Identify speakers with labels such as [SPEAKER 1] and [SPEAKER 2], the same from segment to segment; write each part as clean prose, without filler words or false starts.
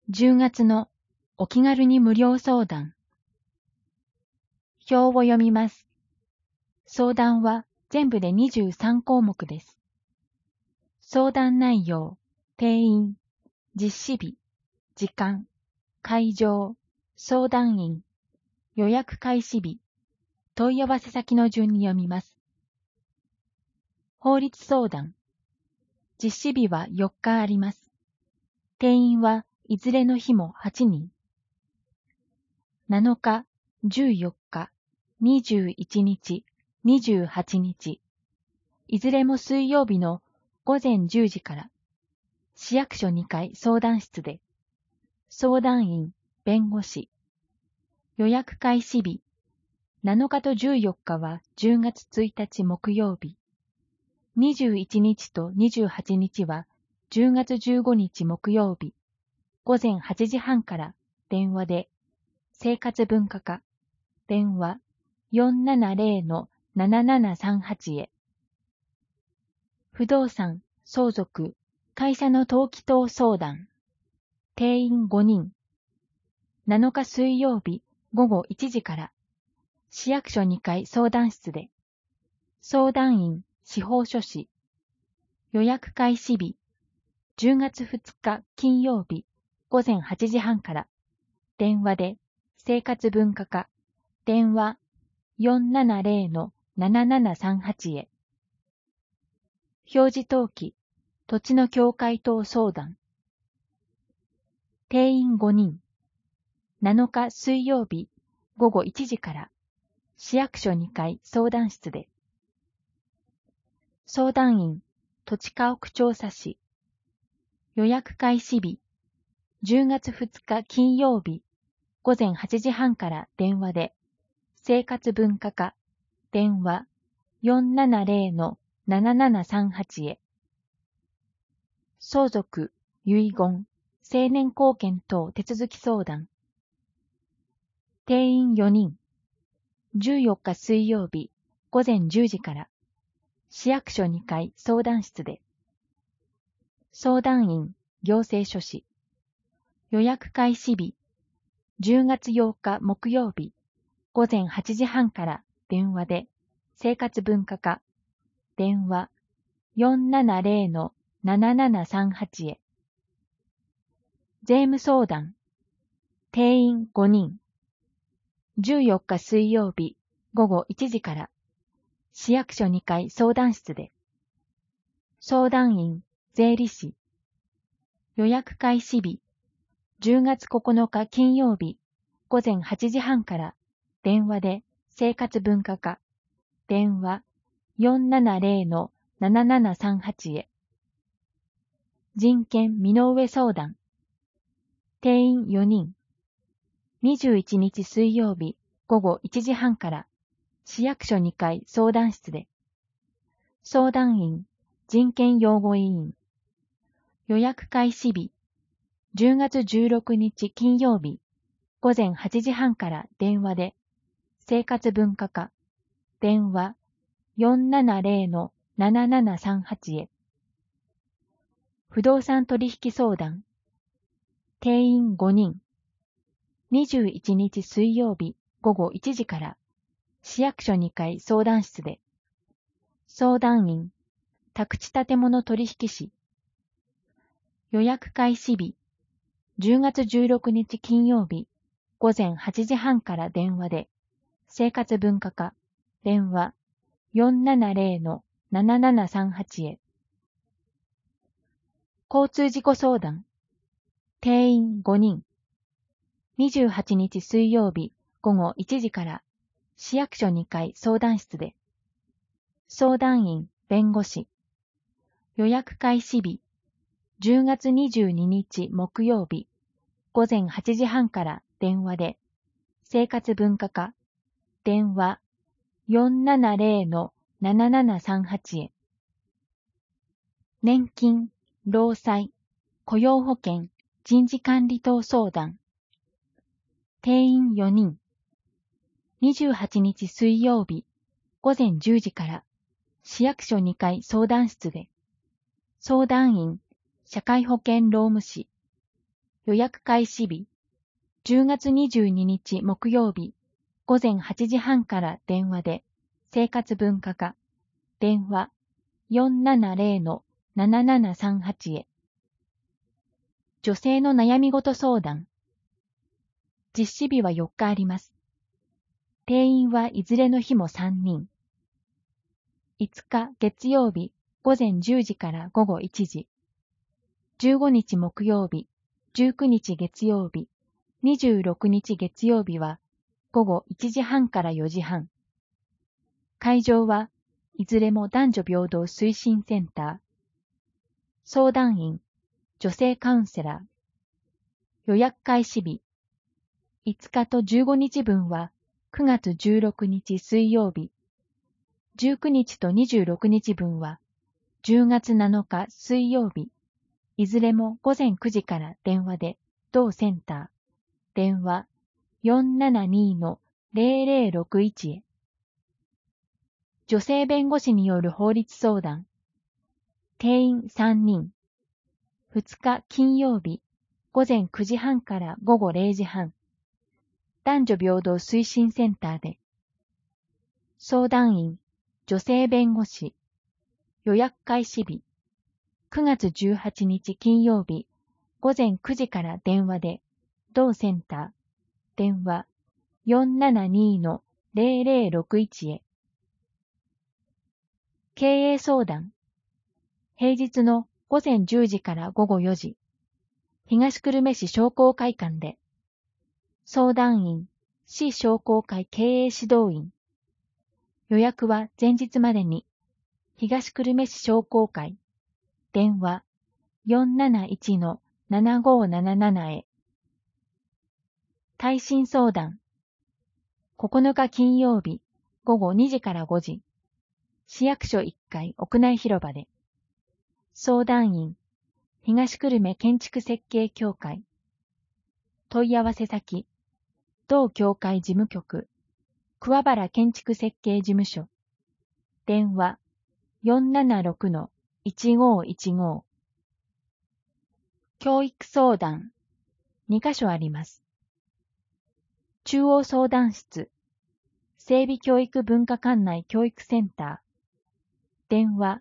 [SPEAKER 1] 10月のお気軽に無料相談。表を読みます。相談は全部で23項目です。相談内容、定員、実施日、時間、会場、相談員、予約開始日、問い合わせ先の順に読みます。法律相談。実施日は4日あります。定員はいずれの日も8人。7日、14日、21日、28日、いずれも水曜日の午前10時から、市役所2階相談室で、相談員、弁護士、予約開始日、7日と14日は10月1日木曜日、21日と28日は10月15日木曜日、午前8時半から電話で、生活文化課、電話 470-7738 へ。不動産、相続、会社の登記等相談。定員5人。7日水曜日午後1時から、市役所2階相談室で、相談員、司法書士。予約開始日、10月2日金曜日午前8時半から、電話で、生活文化課、電話 470-7738 へ。表示登記、土地の境界等相談。定員5人。7日水曜日午後1時から、市役所2階相談室で。相談員、土地家屋調査士。予約開始日、10月2日金曜日午前8時半から電話で、生活文化課、電話 470-7738 へ。相続、遺言、成年後見等手続き相談。定員4人。14日水曜日午前10時から、市役所2階相談室で。相談員、行政書士。予約開始日、10月8日木曜日午前8時半から電話で、生活文化課、電話 470-7738 へ。税務相談。定員5人。14日水曜日午後1時から、市役所2階相談室で。相談員、税理士。予約開始日、10月9日金曜日午前8時半から電話で生活文化課、電話 470-7738 へ。人権身の上相談。定員4人。21日水曜日午後1時半から市役所2階相談室で。相談員、人権擁護委員。予約開始日、10月16日金曜日午前8時半から電話で、生活文化課、電話 470-7738 へ。不動産取引相談。定員5人。21日水曜日午後1時から、市役所2階相談室で。相談員、宅地建物取引士。予約開始日、10月16日金曜日午前8時半から電話で、生活文化課、電話 470-7738 へ。交通事故相談。定員5人。28日水曜日午後1時から市役所2階相談室で。相談員、弁護士。予約開始日、10月22日木曜日午前8時半から電話で、生活文化課、電話 470-7738 へ。年金、労災、雇用保険、人事管理等相談。定員4人。28日水曜日午前10時から市役所2階相談室で。相談員、社会保険労務士。 予約開始日、10月22日木曜日、午前8時半から電話で、生活文化課、電話 470-7738 へ。女性の悩み事相談。実施日は4日あります。定員はいずれの日も3人。5日月曜日、午前10時から午後1時。15日木曜日、19日月曜日、26日月曜日は午後1時半から4時半。会場はいずれも男女平等推進センター。相談員、女性カウンセラー。予約開始日。5日と15日分は9月16日水曜日。19日と26日分は10月7日水曜日。いずれも午前9時から電話で、同センター。電話 472-0061 へ。女性弁護士による法律相談。定員3人。2日金曜日、午前9時半から午後0時半。男女平等推進センターで。相談員、女性弁護士。予約開始日。9月18日金曜日、午前9時から電話で、同センター。電話 472-0061 へ。経営相談。平日の午前10時から午後4時。東久留米市商工会館で。相談員、市商工会経営指導員。予約は前日までに。東久留米市商工会。電話 471-7577 へ。耐震相談。9日金曜日、午後2時から5時。市役所1階屋内広場で。相談員、東久留米建築設計協会。問い合わせ先、同協会事務局、桑原建築設計事務所。電話 476-1515。教育相談、2カ所あります。中央相談室、整備教育文化館内教育センター。電話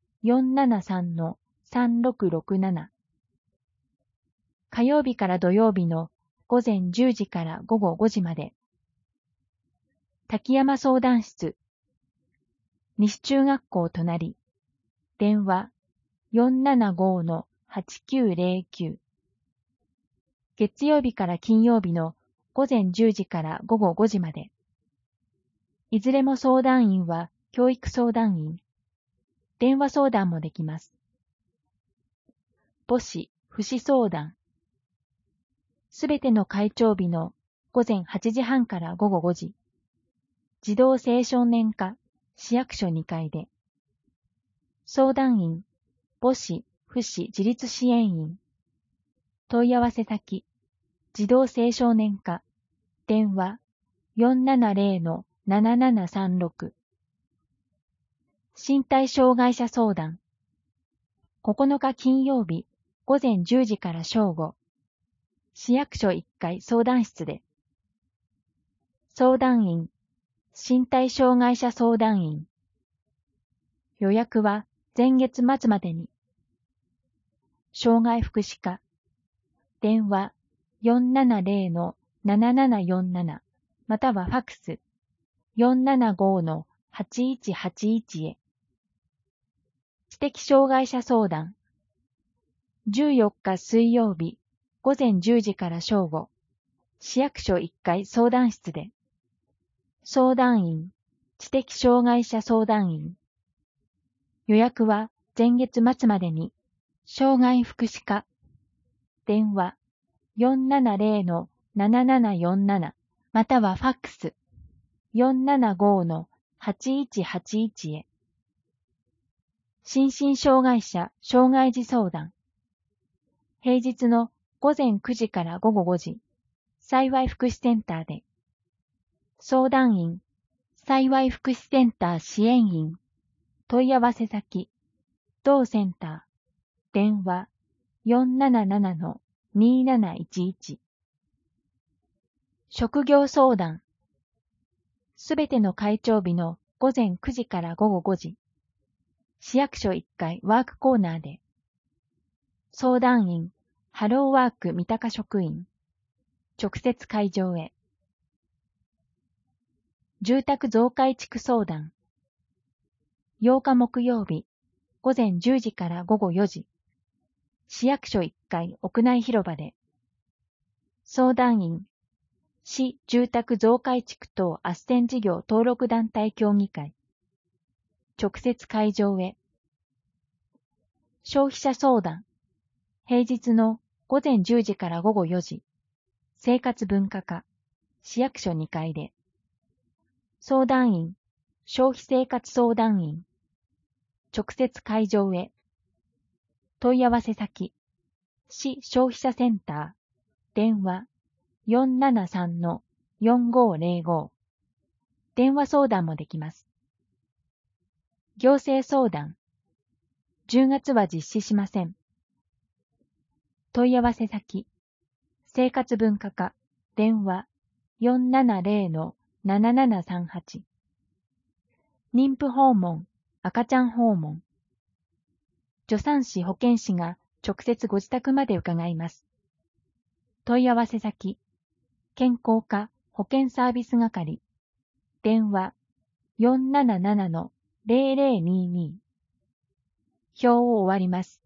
[SPEAKER 1] 473-3667。火曜日から土曜日の午前10時から午後5時まで。滝山相談室、西中学校隣。電話 475-8909。月曜日から金曜日の午前10時から午後5時まで。いずれも相談員は教育相談員。電話相談もできます。母子、父子相談。すべての会長日の午前8時半から午後5時。児童青少年課、市役所2階で。相談員、母子、父子自立支援員。問い合わせ先、児童青少年課、電話 470-7736。身体障害者相談。9日金曜日、午前10時から正午。市役所1階相談室で。相談員、身体障害者相談員。予約は前月末までに。障害福祉課。電話 470-7747 またはファクス 475-8181 へ。知的障害者相談。14日水曜日、午前10時から正午。市役所1階相談室で。相談員、知的障害者相談員。予約は前月末までに。障害福祉課。電話 470-7747 またはファックス 475-8181 へ。心身障害者障害児相談。平日の午前9時から午後5時。幸い福祉センターで。相談員、幸い福祉センター支援員。問い合わせ先、同センター。電話 2711。職業相談。すべての会長日の午前9時から午後5時。市役所1階ワークコーナーで。相談員、ハローワーク三鷹職員。直接会場へ。住宅増改築相談。8日木曜日、午前10時から午後4時。市役所1階屋内広場で。相談員、市住宅増改築等斡旋事業登録団体協議会。直接会場へ。消費者相談。平日の午前10時から午後4時。生活文化課、市役所2階で。相談員、消費生活相談員。直接会場へ。問い合わせ先、市消費者センター、電話 473-4505。電話相談もできます。行政相談。10月は実施しません。問い合わせ先、生活文化課、電話 470-7738。妊婦訪問、赤ちゃん訪問。助産師保健師が直接ご自宅まで伺います。問い合わせ先、健康課保健サービス係、電話 477-0022。表を終わります。